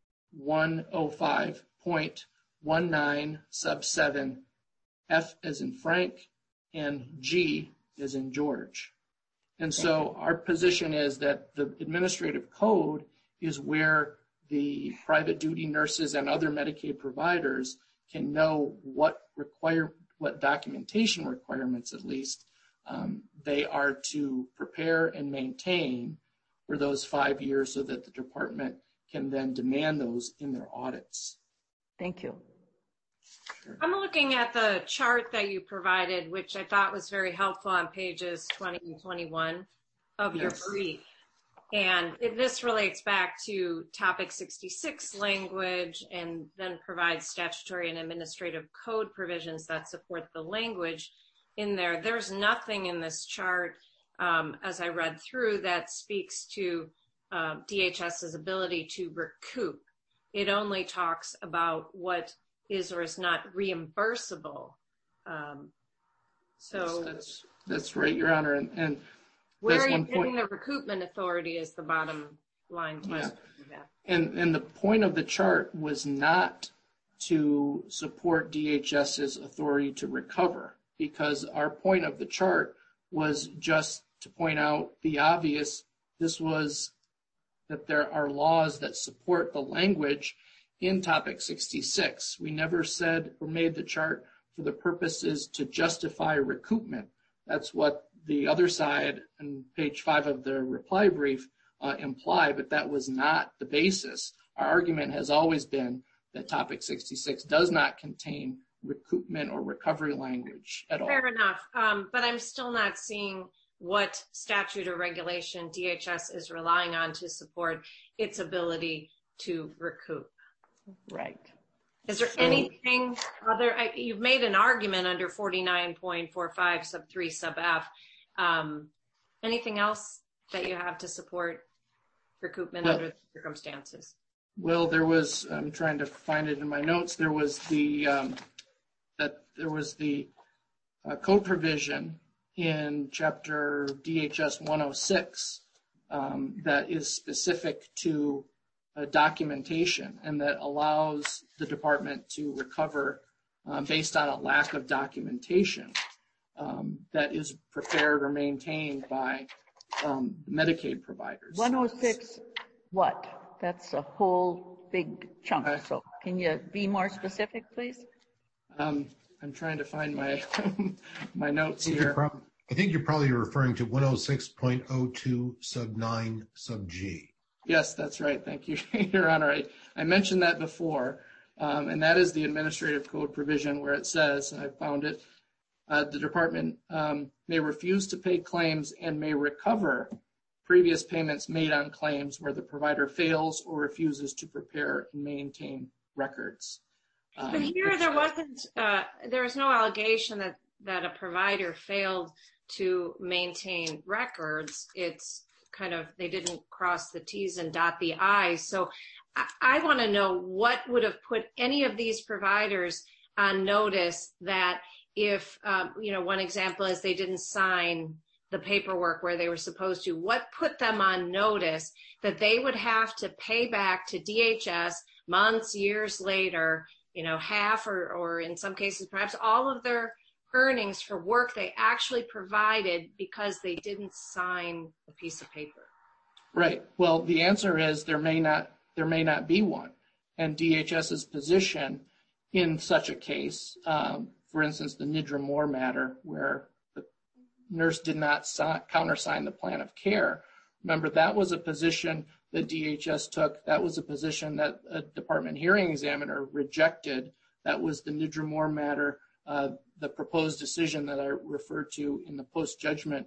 105.19 sub 7, F as in Frank, and G as in George. And so our position is that the administrative code is where the private duty nurses and other Medicaid providers can know what documentation requirements, at least, they are to prepare and maintain for those 5 years so that the department can then demand those in their audits. Thank you. Sure. I'm looking at the chart that you provided, which I thought was very helpful on pages 20 and 21 of your brief. And this relates back to topic 66 language and then provides statutory and administrative code provisions that support the language in there. There's nothing in this chart, as I read through, that speaks to DHS's ability to recoup. It only talks about what is or is not reimbursable. That's right, Your Honor. And where are you getting the recoupment authority is the bottom line question. Yeah. And the point of the chart was not to support DHS's authority to recover, because our point of the chart was just to point out the obvious. This was that there are laws that support the language in topic 66. We never said or made the chart for the purposes to justify recoupment. That's what the other side on page 5 of the reply brief imply, but that was not the basis. Our argument has always been that topic 66 does not contain recoupment or recovery language at all. Fair enough, but I'm still not seeing what statute or regulation DHS is relying on to support its ability to recoup. Right. Is there anything other? You've made an argument under 49.45 sub 3 sub F. Anything else that you have to support recoupment under the circumstances? Well, there was, I'm trying to find it in my notes, there was the code provision in Chapter DHS 106 that is specific to documentation and that allows the department to recover based on a lack of documentation that is prepared or maintained by Medicaid providers. 106 what? That's a whole big chunk. So can you be more specific, please? I'm trying to find my my notes here. I think you're probably referring to 106.02 sub 9 sub G. Yes, that's right. Thank you, Your Honor. I mentioned that before, and that is the administrative code provision where it says, and I found it, the department may refuse to pay claims and may recover previous payments made on claims where the provider fails or refuses to prepare and maintain records. But here there was no allegation that a provider failed to maintain records. It's kind of, they didn't cross the T's and dot the I's. So I want to know what would have put any of these providers on notice that if, one example is they didn't sign the paperwork where they were supposed to, what put them on notice that they would have to pay back to DHS months, years later, half or in some cases, perhaps all of their earnings for work they actually provided because they didn't sign a piece of paper? Right. Well, the answer is there may not be one. And DHS's position in such a case, for instance, the Nidra Moore matter, where the nurse did not countersign the plan of care. Remember, that was a position that DHS took. That was a position that a department hearing examiner rejected. That was the Nidra Moore matter, the proposed decision that I referred to in the post-judgment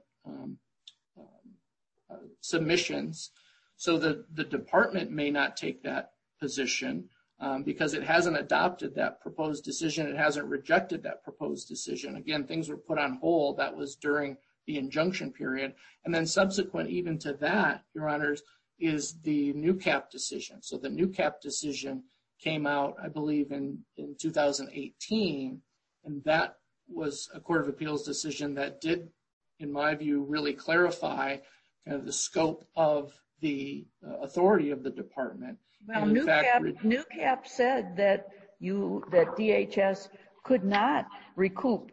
submissions. So the department may not take that position because it hasn't adopted that proposed decision. It hasn't rejected that proposed decision. Again, things were put on hold. That was during the injunction period. And then subsequent even to that, Your Honors, is the NUCAP decision. So the NUCAP decision came out, I believe, in 2018, and that was a Court of Appeals decision that did, in my view, really clarify kind of the scope of the authority of the department. Well, NUCAP said that DHS could not recoup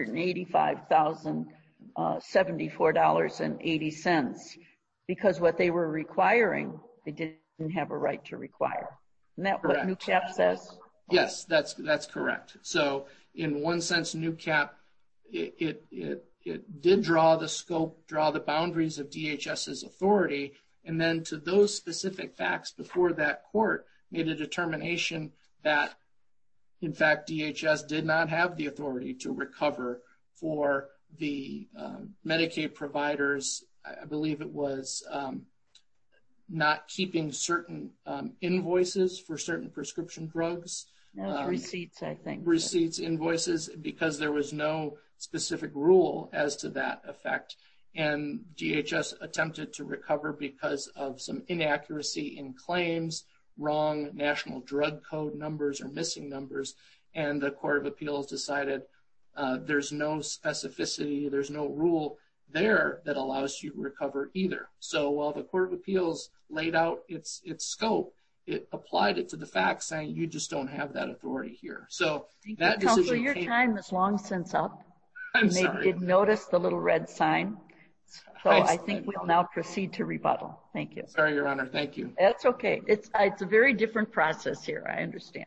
$185,074.80 because what they were requiring, they didn't have a right to require. Isn't that what NUCAP says? Yes, that's correct. So in one sense, NUCAP, it did draw the scope, draw the boundaries of DHS's authority, and then to those specific facts before that court made a determination that, in fact, DHS did not have the authority to recover for the Medicaid providers. I believe it was not keeping certain invoices for certain prescription drugs. Receipts, I think. Receipts, invoices, because there was no specific rule as to that effect. And DHS attempted to recover because of some inaccuracy in claims, wrong national drug code numbers or missing numbers. And the Court of Appeals decided there's no specificity, there's no rule there that allows you to recover either. So while the Court of Appeals laid out its scope, it applied it to the facts, saying you just don't have that authority here. So that decision. Counselor, your time is long since up. I'm sorry. Maybe didn't notice the little red sign. So I think we'll now proceed to rebuttal. Thank you. Sorry, Your Honor. Thank you. That's okay. It's a very different process here. I understand.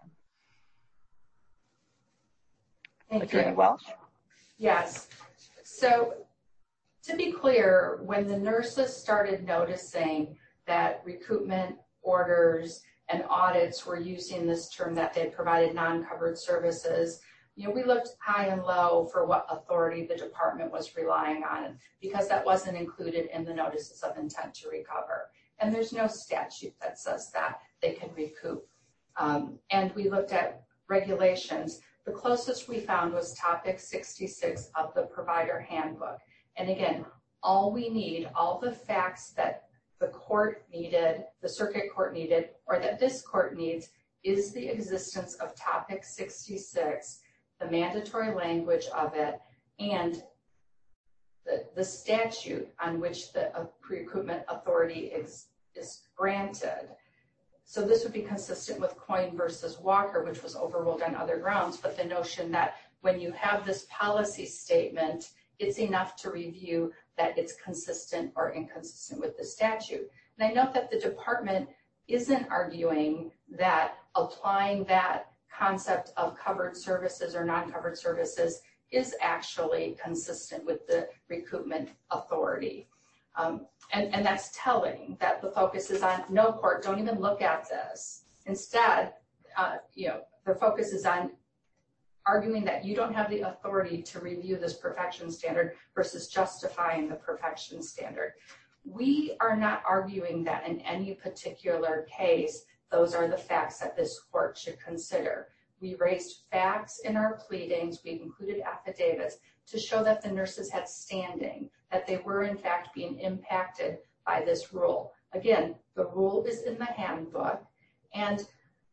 Thank Attorney you. Welsh? Yes. So to be clear, when the nurses started noticing that recoupment orders and audits were using this term that they provided non-covered services, we looked high and low for what authority the department was relying on because that wasn't included in the notices of intent to recover. And there's no statute that says that they can recoup. And we looked at regulations. The closest we found was topic 66 of the provider handbook. And again, all we need, all the facts that the circuit court needed, or that this court needs, is the existence of Topic 66, the mandatory language of it, and the statute on which the pre-recoupment authority is granted. So this would be consistent with Coyne versus Walker, which was overruled on other grounds, but the notion that when you have this policy statement, it's enough to review that it's consistent or inconsistent with the statute. And I note that the department isn't arguing that applying that concept of covered services or non-covered services is actually consistent with the recoupment authority. And that's telling that the focus is on, no court, don't even look at this. Instead, the focus is on arguing that you don't have the authority to review this perfection standard versus justifying the perfection standard. We are not arguing that in any particular case, those are the facts that this court should consider. We raised facts in our pleadings. We've included affidavits to show that the nurses had standing, that they were in fact being impacted by this rule. Again, the rule is in the handbook, and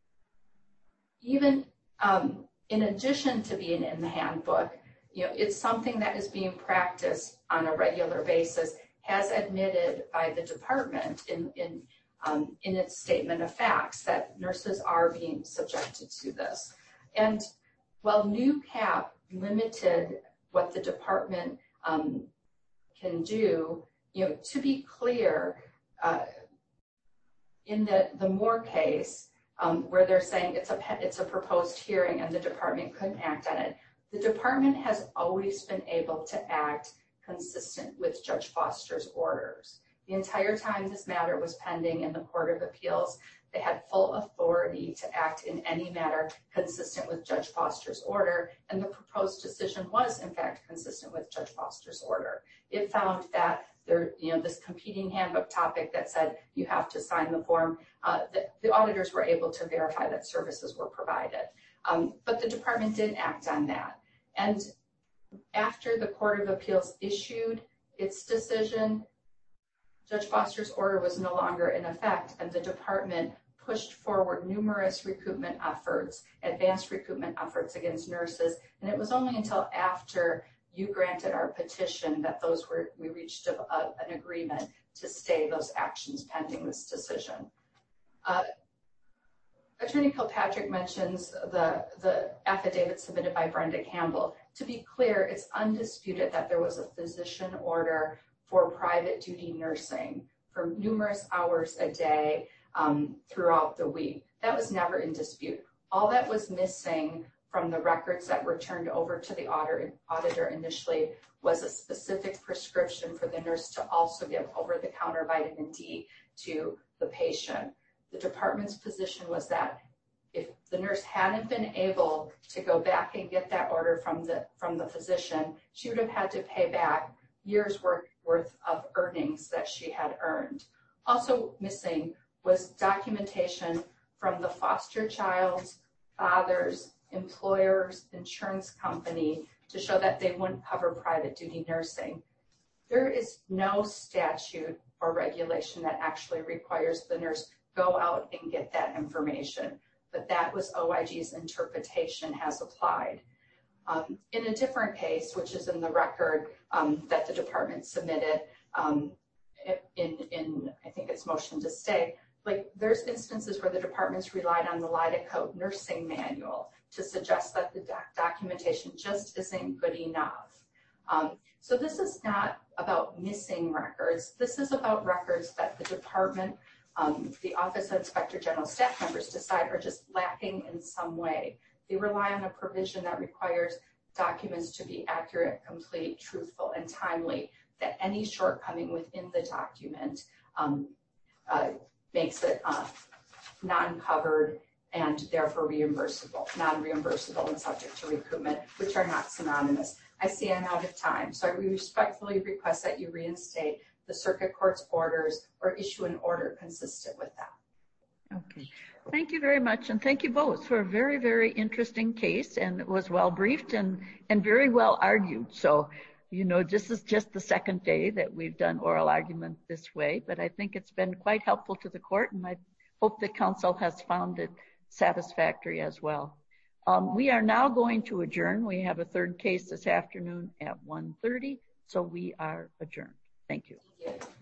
even in addition to being in the handbook, it's something that is being practiced on a regular basis, as admitted by the department in its statement of facts, that nurses are being subjected to this. And while new cap limited what the department can do, to be clear, in the Moore case, where they're saying it's a proposed hearing and the department couldn't act on it, the department has always been able to act consistent with Judge Foster's orders. The entire time this matter was pending in the Court of Appeals, they had full authority to act in any matter consistent with Judge Foster's order, and the proposed decision was in fact consistent with Judge Foster's order. It found that this competing handbook topic that said you have to sign the form, the auditors were able to verify that services were provided. But the department didn't act on that. And after the Court of Appeals issued its decision, Judge Foster's order was no longer in effect, and the department pushed forward numerous recoupment efforts, advanced recoupment efforts against nurses. And it was only until after you granted our petition that we reached an agreement to stay those actions pending this decision. Attorney Kilpatrick mentions the affidavit submitted by Brenda Campbell. To be clear, it's undisputed that there was a physician order for private duty nursing for numerous hours a day throughout the week. That was never in dispute. All that was missing from the records that were turned over to the auditor initially was a specific prescription for the nurse to also give over-the-counter vitamin D to the patient. The department's position was that if the nurse hadn't been able to go back and get that order from the physician, she would have had to pay back years worth of earnings that she had earned. Also missing was documentation from the foster child's father's employer's insurance company to show that they wouldn't cover private duty nursing. There is no statute or regulation that actually requires the nurse go out and get that information, but that was OIG's interpretation as applied. In a different case, which is in the record that the department submitted in I think its motion to stay, there's instances where the departments relied on the Lydecote nursing manual to suggest that the documentation just isn't good enough. So this is not about missing records. This is about records that the department, the Office of Inspector General staff members decide are just lacking in some way. They rely on a provision that requires documents to be accurate, complete, truthful, and timely, that any shortcoming within the document makes it non-covered and therefore non-reimbursable and subject to recoupment, which are not synonymous. I see I'm out of time, so I respectfully request that you reinstate the circuit court's orders or issue an order consistent with that. Okay, thank you very much, and thank you both for a very, very interesting case, and it was well briefed and very well argued. So You know, this is just the second day that we've done oral argument this way, but I think it's been quite helpful to the court, and I hope that council has found it satisfactory as well. We are now going to adjourn. We have a third case this afternoon at 1:30, so we are adjourned. Thank you. Thank you.